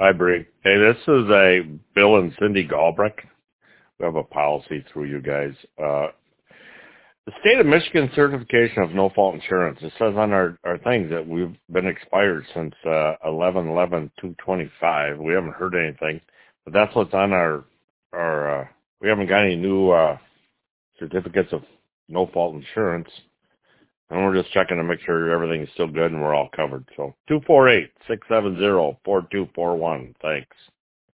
Hi, Bree. Hey, this is a Bill and Cindy Galbraith. We have a policy through you guys. The state of Michigan certification of no-fault insurance. It says on our things that we've been expired since 11/11/225. We haven't heard anything, but that's what's on our we haven't got any new certificates of no-fault insurance. And we're just checking to make sure everything is still good and we're all covered. So 248-670-4241. Thanks.